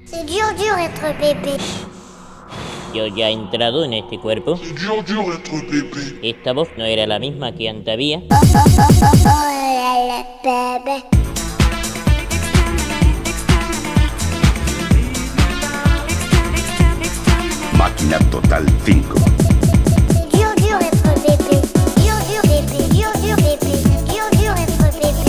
C'est dur être bébé. Yo ya he entrado en este cuerpo. C'est dur être bébé. Esta voz no era la misma que antes había. Bébé. Máquina Total 5. C'est dur être bébé. Dur bébé. Dur bébé. Dur être bébé.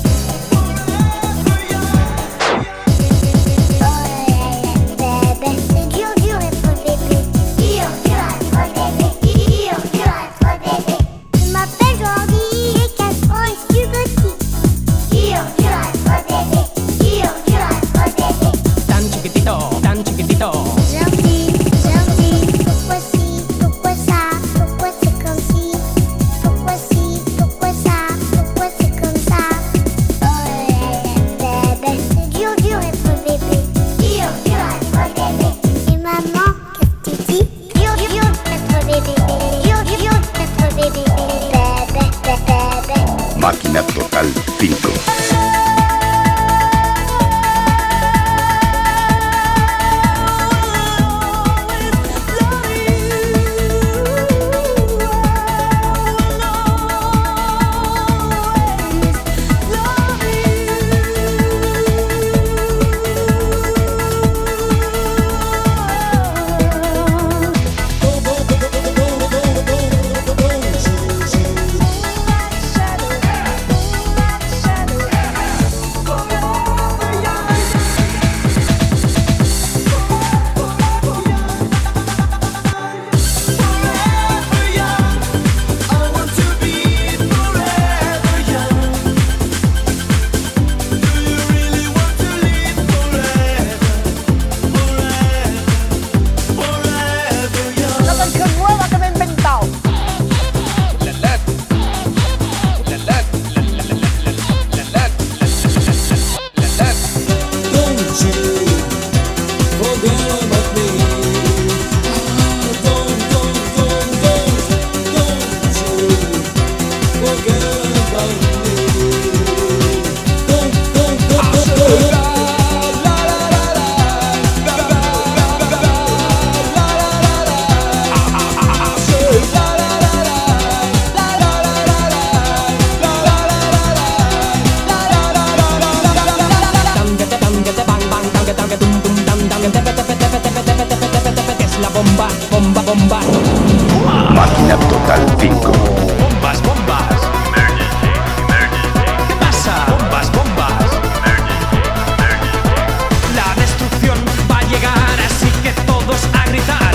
Bébé. C'est dur être bébé. Dur être bébé. Dur être bébé. Je m'appelle Jordi, j'ai 4 ans et je suis petit. Dur être bébé. Dur être bébé. Tan chiquitito. Jordi, pourquoi si, pourquoi ça, pourquoi c'est comme si, pourquoi si, pourquoi ça, pourquoi c'est comme ça. Oh bébé, c'est dur être bébé, dur être bébé. Et maman, qu'est-ce que tu dis? Dur être bébé, dur être bébé, bébé. Máquina Total 5. La canción nueva que me he inventado. Es la bomba. Máquina Total 5. Bombas. ¿Qué pasa? Bombas. La destrucción va a llegar, así que todos a gritar.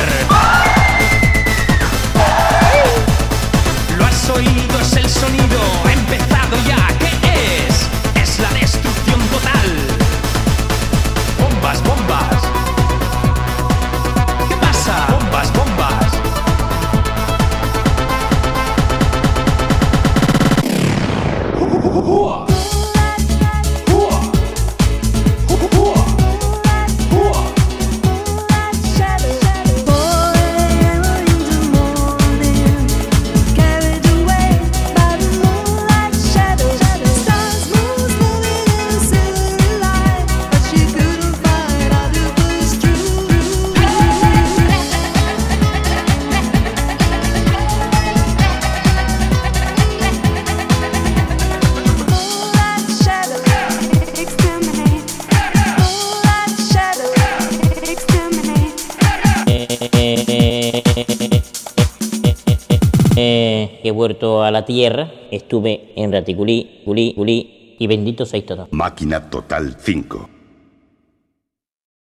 Lo has oído, es el sonido. Ha empezado ya. ¿Qué es? Es la destrucción total. Bombas. ¿Qué pasa? Bombas. He vuelto a la tierra, estuve en Raticulí, y bendito seáis todos. Máquina Total 5.